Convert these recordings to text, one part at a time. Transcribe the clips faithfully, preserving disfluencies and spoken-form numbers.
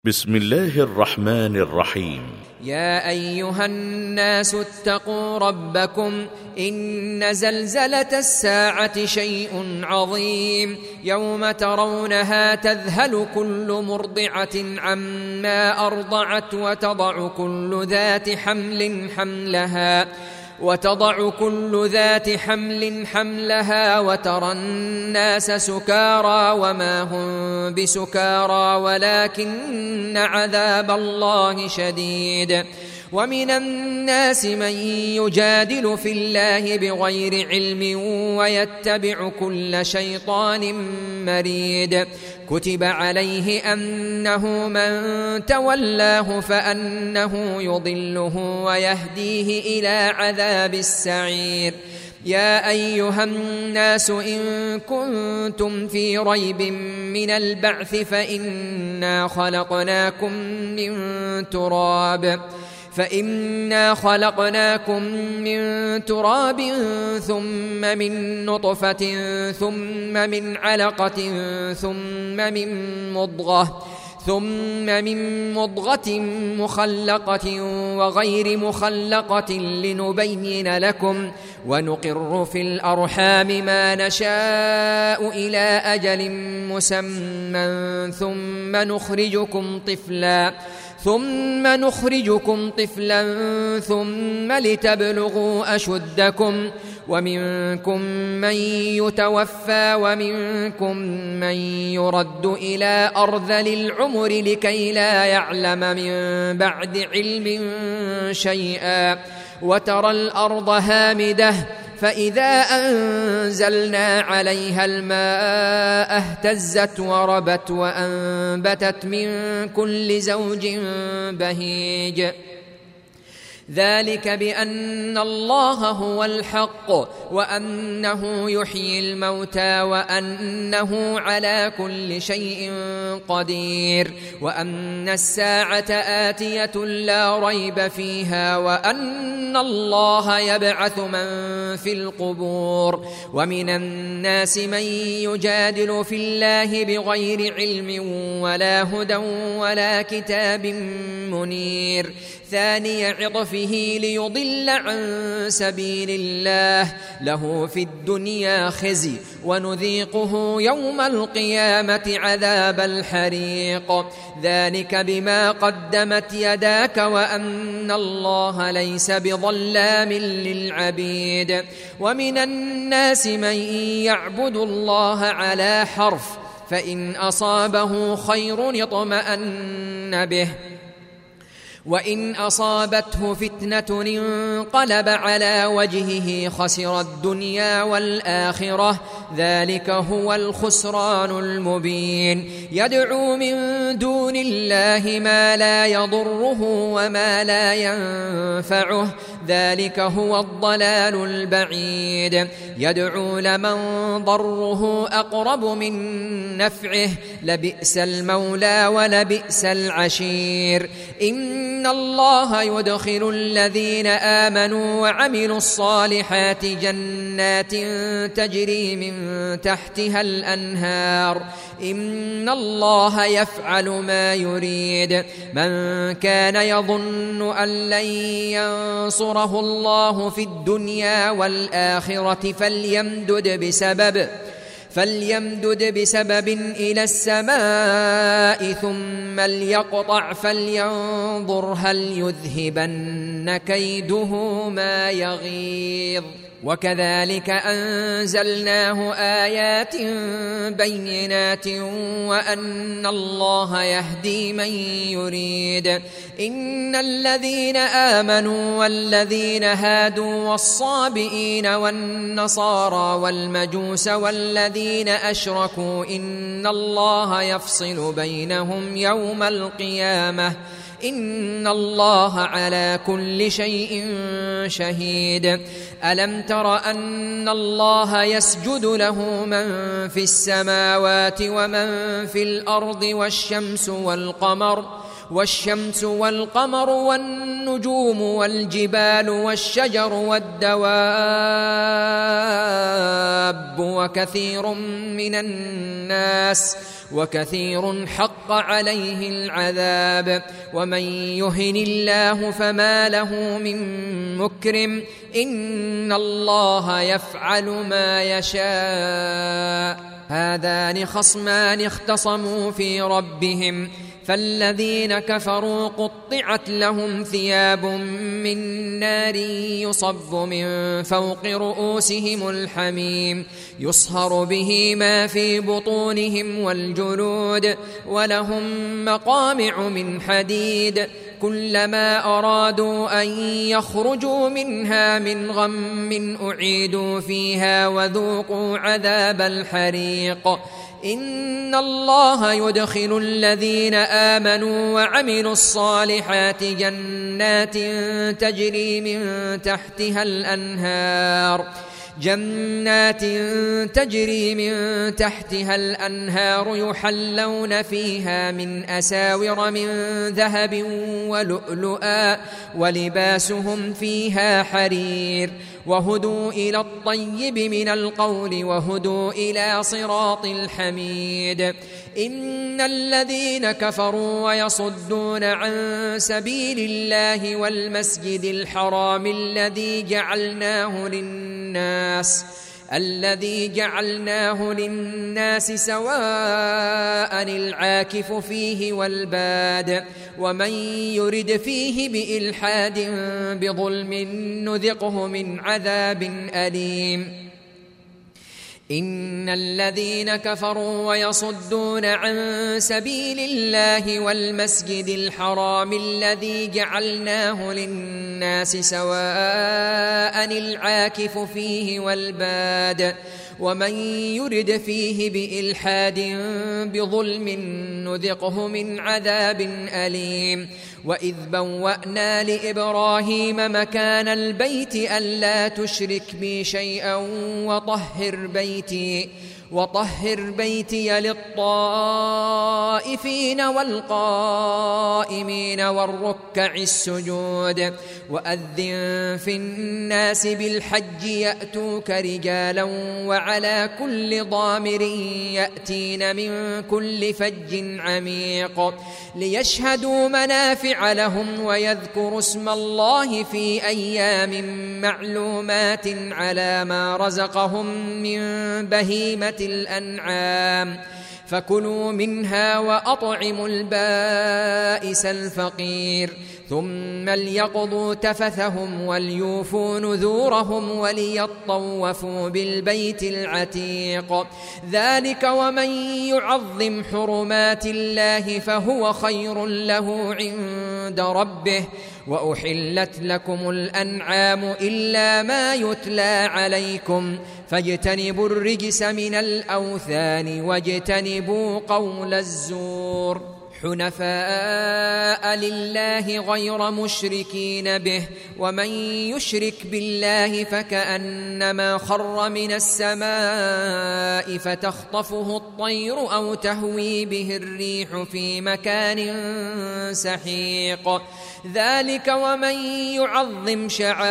بسم الله الرحمن الرحيم. يا أيها الناس اتقوا ربكم إن زلزلة الساعة شيء عظيم يوم ترونها تذهل كل مرضعة عما أرضعت وتضع كل ذات حمل حملها وتضع كل ذات حمل حملها وترى الناس سكارى وما هم بسكارى ولكن عذاب الله شديد. ومن الناس من يجادل في الله بغير علم ويتبع كل شيطان مريد. كتب عليه أنه من تولاه فأنه يضله ويهديه إلى عذاب السعير. يا أيها الناس إن كنتم في ريب من البعث فإنا خلقناكم من تراب فإنا خلقناكم من تراب ثم من نطفة ثم من علقة ثم من مضغة ثم من مضغة مخلقة وغير مخلقة لنبين لكم ونقر في الأرحام ما نشاء إلى أجل مسمى ثم نخرجكم طفلا ثم نخرجكم طفلا ثم لتبلغوا أشدكم ومنكم من يتوفى ومنكم من يرد إلى أرذل العمر لكي لا يعلم من بعد علم شيئا. وترى الأرض هامدة فإذا أنزلنا عليها الماء اهتزت وربت وأنبتت من كل زوج بهيج. ذلك بأن الله هو الحق وأنه يحيي الموتى وأنه على كل شيء قدير وأن الساعة آتية لا ريب فيها وأن الله يبعث من في القبور. ومن الناس من يجادل في الله بغير علم ولا هدى ولا كتاب منير. ثاني عطفه ليضل عن سبيل الله له في الدنيا خزي ونذيقه يوم القيامة عذاب الحريق. ذلك بما قدمت يداك وأن الله ليس بظلام للعبيد. ومن الناس من يعبد الله على حرف فإن أصابه خير اطمأن به وإن أصابته فتنة انقلب على وجهه خسر الدنيا والآخرة ذلك هو الخسران المبين. يدعو من دون الله ما لا يضره وما لا ينفعه ذلك هو الضلال البعيد. يدعو لمن ضره أقرب من نفعه لبئس المولى ولبئس العشير. إن الله يدخل الذين آمنوا وعملوا الصالحات جنات تجري من تحتها الأنهار إن الله يفعل ما يريد. من كان يظن أن لن ينصره الله في الدنيا والآخرة فليمدد بسبب فليمدد بسبب إلى السماء ثم ليقطع فلينظر هل يذهبن كيده ما يغيظ. وكذلك أنزلناه آيات بينات وأن الله يهدي من يريد. إن الذين آمنوا والذين هادوا والصابئين والنصارى والمجوس والذين أشركوا إن الله يفصل بينهم يوم القيامة إن الله على كل شيء شهيد. ألم تر أن الله يسجد له من في السماوات ومن في الأرض والشمس والقمر والشمس والقمر والنجوم والجبال والشجر والدواب وكثير من الناس وكثير حق عليه العذاب ومن يهن الله فما له من مكرم إن الله يفعل ما يشاء هذان خصمان اختصموا في ربهم فالذين كفروا قطعت لهم ثياب من نار يصب من فوق رؤوسهم الحميم يصهر به ما في بطونهم والجلود ولهم مقامع من حديد كلما أرادوا أن يخرجوا منها من غم أعيدوا فيها وذوقوا عذاب الحريق إن الله يدخل الذين آمنوا وعملوا الصالحات جنات تجري من تحتها الأنهار جنات تجري من تحتها الأنهار يحلون فيها من أساور من ذهب ولؤلؤا ولباسهم فيها حرير وهدوا إلى الطيب من القول وهدوا إلى صراط الحميد إن الذين كفروا ويصدون عن سبيل الله والمسجد الحرام الذي جعلناه للناس الذي جعلناه للناس سواء العاكف فيه والباد ومن يرد فيه بإلحاد بظلم نذقه من عذاب أليم إن الذين كفروا ويصدون عن سبيل الله والمسجد الحرام الذي جعلناه للناس سواء العاكف فيه والباد ومن يرد فيه بإلحاد بظلم نذقه من عذاب أليم وإذ بوأنا لإبراهيم مكان البيت ألا تشرك بي شيئا وطهر بيتي وطهر بيتي للطائفين والقائمين والركع السجود وأذن في الناس بالحج يأتوك رجالا وعلى كل ضامر يأتين من كل فج عميق ليشهدوا منافع لهم ويذكروا اسم الله في أيام معلومات على ما رزقهم من بهيمة الأنعام فكلوا منها وأطعموا البائس الفقير ثم ليقضوا تفثهم وليوفوا نذورهم وليطوفوا بالبيت العتيق ذلك ومن يعظم حرمات الله فهو خير له عند ربه وأحلت لكم الأنعام إلا ما يتلى عليكم فاجتنبوا الرجس من الأوثان واجتنبوا قول الزور حنفاء لله غير مشركين به ومن يشرك بالله فكأنما خر من السماء فتخطفه الطير أو تهوي به الريح في مكان سحيق ذلك ومن يعظم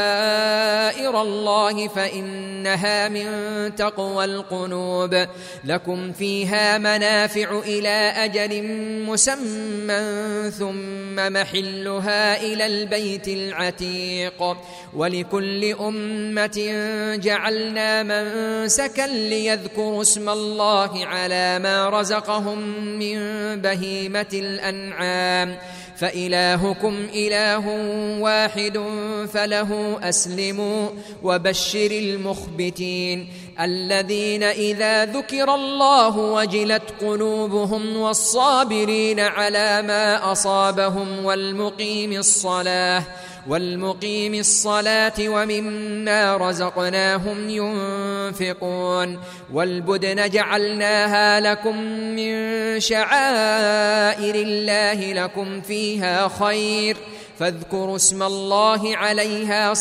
شعائر الله فإنها من تقوى القلوب لكم فيها منافع إلى أجل مسمى ثم محلها إلى البيت العتيق ولكل أمة جعلنا منسكا ليذكروا اسم الله على ما رزقهم من بهيمة الأنعام فإلهكم إله واحد فله أسلموا وبشر المخبتين الذين إذا ذكر الله وجلت قلوبهم والصابرين على ما أصابهم والمقيم الصلاة والمقيم الصلاة ومما رزقناهم ينفقون والبدن جعلناها لكم من شعائر الله لكم فيها خير فاذكروا اسم الله عليها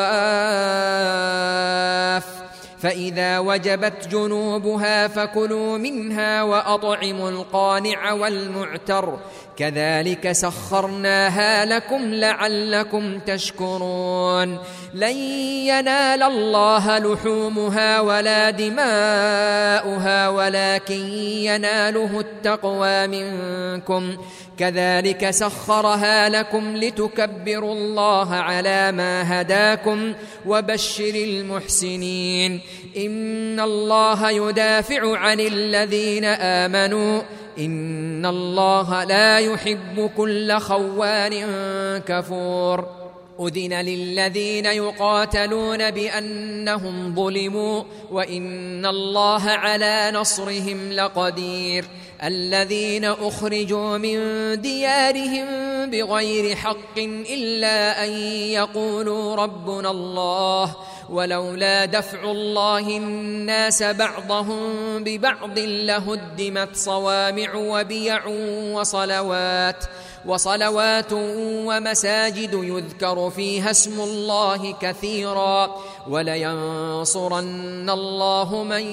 صواف فإذا وجبت جنوبها فكلوا منها وأطعموا القانع والمعتر كذلك سخرناها لكم لعلكم تشكرون لن ينال الله لحومها ولا دماؤها ولكن يناله التقوى منكم كذلك سخرها لكم لتكبروا الله على ما هداكم وبشر المحسنين إن الله يدافع عن الذين آمنوا إن الله لا يحب كل خوان كفور أذن للذين يقاتلون بأنهم ظلموا وإن الله على نصرهم لقدير الذين أخرجوا من ديارهم بغير حق إلا أن يقولوا ربنا الله ولولا دفع الله الناس بعضهم ببعض لهدمت صوامع وبيع وصلوات وصلوات ومساجد يذكر فيها اسم الله كثيرا ولينصرن الله من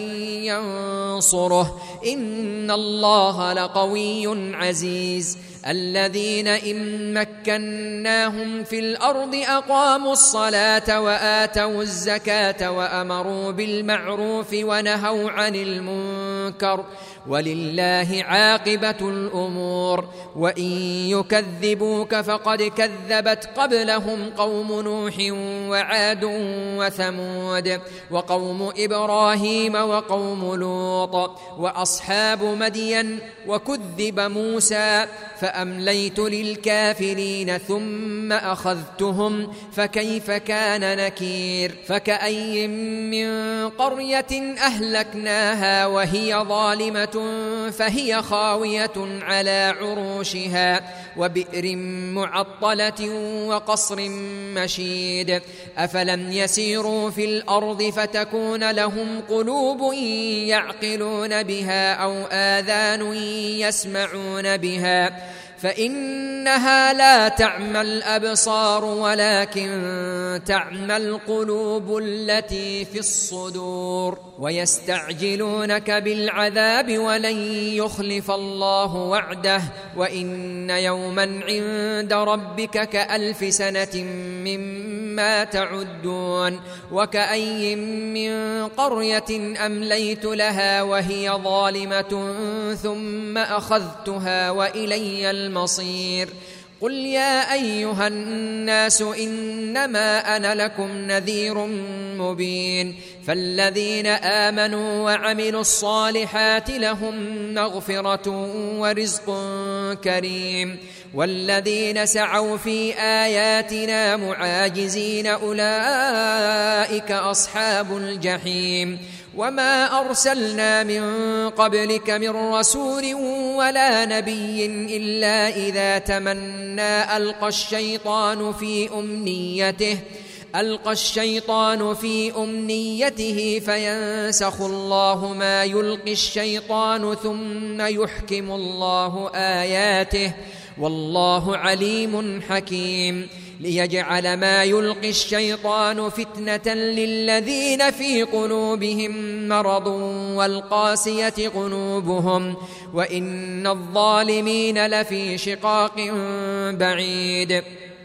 ينصره إن الله لقوي عزيز الذين إن مكناهم في الأرض أقاموا الصلاة وآتوا الزكاة وأمروا بالمعروف ونهوا عن المنكر ولله عاقبة الأمور وإن يكذبوك فقد كذبت قبلهم قوم نوح وعاد وثمود وقوم إبراهيم وقوم لوط وأصحاب مدين وكذب موسى فأمليت للكافرين ثم أخذتهم فكيف كان نكير فكأي من قرية أهلكناها وهي ظالمة فهي خاوية على عروشها وبئر معطلة وقصر مشيد أفلم يسيروا في الأرض فتكون لهم قلوب يعقلون بها أو آذان يسمعون بها فإنها لا تعمى الأبصار ولكن تعمى القلوب التي في الصدور ويستعجلونك بالعذاب ولن يخلف الله وعده وإن يوما عند ربك كألف سنة مما تعدون وكأي من قرية أمليت لها وهي ظالمة ثم أخذتها وإلي المصير قل يا أيها الناس إنما أنا لكم نذير مبين فالذين آمنوا وعملوا الصالحات لهم مغفرة ورزق كريم والذين سعوا في آياتنا معاجزين أولئك أصحاب الجحيم وما أرسلنا من قبلك من رسول ولا نبي إلا إذا تمنى ألقى الشيطان في أمنيته ألقى الشيطان في أمنيته فينسخ الله ما يلقي الشيطان ثم يحكم الله آياته والله عليم حكيم ليجعل ما يلقي الشيطان فتنة للذين في قلوبهم مرض والقاسية قلوبهم وإن الظالمين لفي شقاق بعيد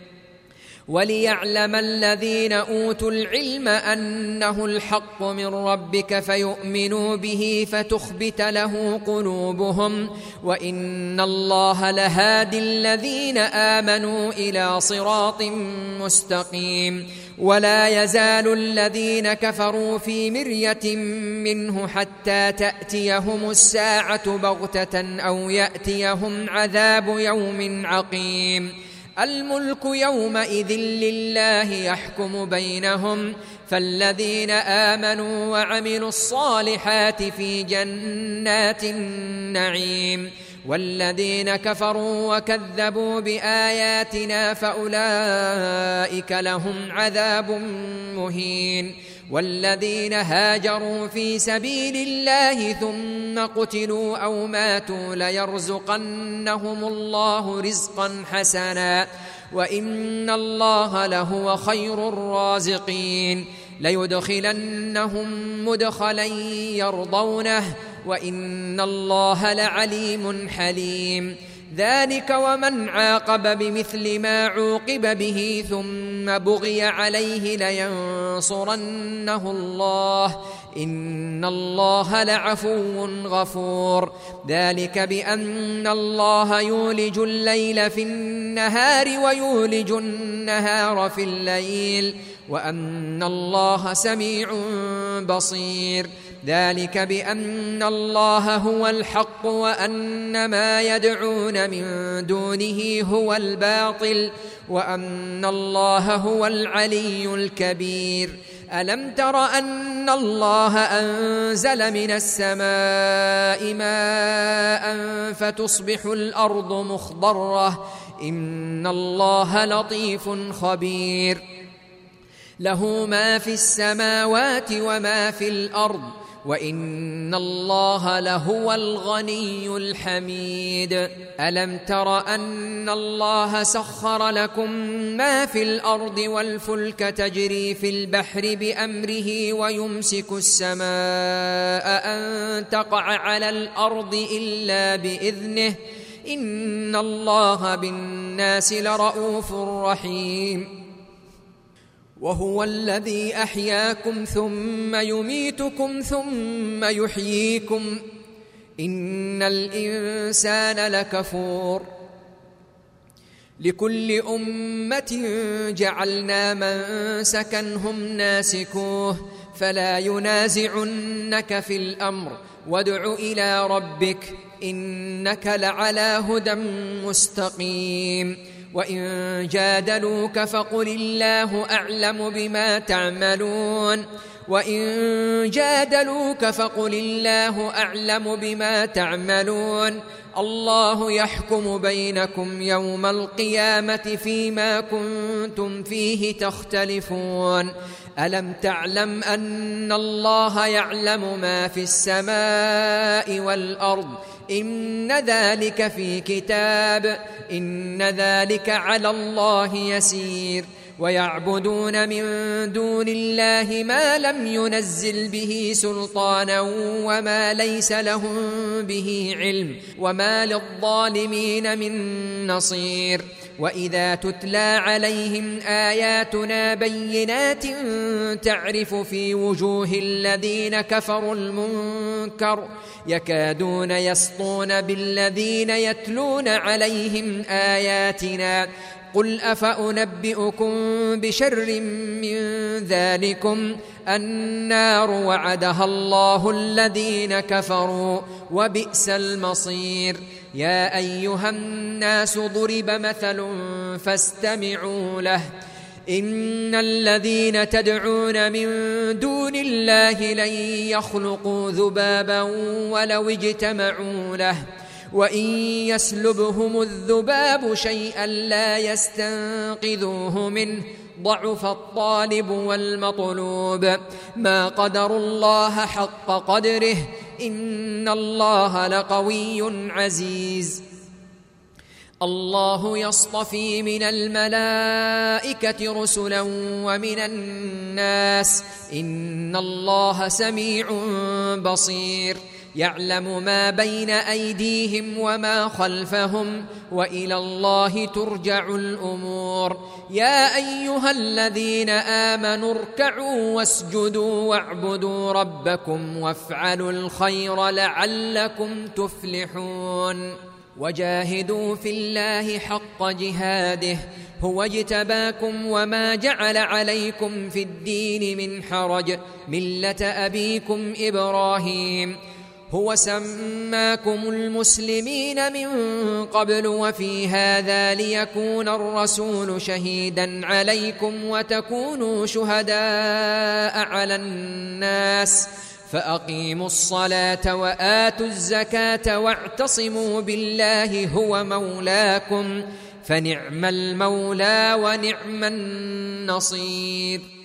وليعلم الذين أوتوا العلم أنه الحق من ربك فيؤمنوا به فتخبت له قلوبهم وإن الله لهادي الذين آمنوا إلى صراط مستقيم ولا يزال الذين كفروا في مرية منه حتى تأتيهم الساعة بغتة أو يأتيهم عذاب يوم عقيم الملك يومئذ لله يحكم بينهم فالذين آمنوا وعملوا الصالحات في جنات النعيم والذين كفروا وكذبوا بآياتنا فأولئك لهم عذاب مهين والذين هاجروا في سبيل الله ثم قتلوا أو ماتوا ليرزقنهم الله رزقا حسنا وإن الله لهو خير الرازقين ليدخلنهم مدخلا يرضونه وإن الله لعليم حليم ذلك ومن عاقب بمثل ما عوقب به ثم بغي عليه لينصرنه الله إن الله لعفو غفور ذلك بأن الله يولج الليل في النهار ويولج النهار في الليل وأن الله سميع بصير ذلك بأن الله هو الحق وأن ما يدعون من دونه هو الباطل وأن الله هو العلي الكبير ألم تر أن الله أنزل من السماء ماء فتصبح الأرض مخضرة إن الله لطيف خبير له ما في السماوات وما في الأرض وإن الله لهو الغني الحميد ألم تر أن الله سخر لكم ما في الأرض والفلك تجري في البحر بأمره ويمسك السماء أن تقع على الأرض إلا بإذنه إن الله بالناس لرؤوف رحيم وهو الذي أحياكم ثم يميتكم ثم يحييكم إن الإنسان لكفور لكل أمة جعلنا منسكا هم ناسكوه فلا ينازعنك في الأمر وادع إلى ربك إنك لعلى هدى مستقيم وإن جادلوك فقل الله أعلم بما تعملون وإن جادلوك فقل الله أعلم بما تعملون الله يحكم بينكم يوم القيامة فيما كنتم فيه تختلفون ألم تعلم أن الله يعلم ما في السماء والأرض إن ذلك في كتاب إن ذلك على الله يسير ويعبدون من دون الله ما لم ينزل به سلطانا وما ليس لهم به علم وما للظالمين من نصير وإذا تتلى عليهم آياتنا بينات تعرف في وجوه الذين كفروا المنكر يكادون يسطون بالذين يتلون عليهم آياتنا قل أفأنبئكم بشر من ذلكم النار وعدها الله الذين كفروا وبئس المصير يا أيها الناس ضرب مثل فاستمعوا له إن الذين تدعون من دون الله لن يخلقوا ذبابا ولو اجتمعوا له وإن يسلبهم الذباب شيئا لا يستنقذوه منه ضعف الطالب والمطلوب ما قدروا الله حق قدره إن الله لقوي عزيز الله يصطفي من الملائكة رسلا ومن الناس إن الله سميع بصير يعلم ما بين أيديهم وما خلفهم وإلى الله ترجع الأمور يا أيها الذين آمنوا اركعوا واسجدوا واعبدوا ربكم وافعلوا الخير لعلكم تفلحون وجاهدوا في الله حق جهاده هو اجتباكم وما جعل عليكم في الدين من حرج ملة أبيكم إبراهيم هو سماكم المسلمين من قبل وفي هذا ليكون الرسول شهيدا عليكم وتكونوا شهداء على الناس فأقيموا الصلاة وآتوا الزكاة واعتصموا بالله هو مولاكم فنعم المولى ونعم النصير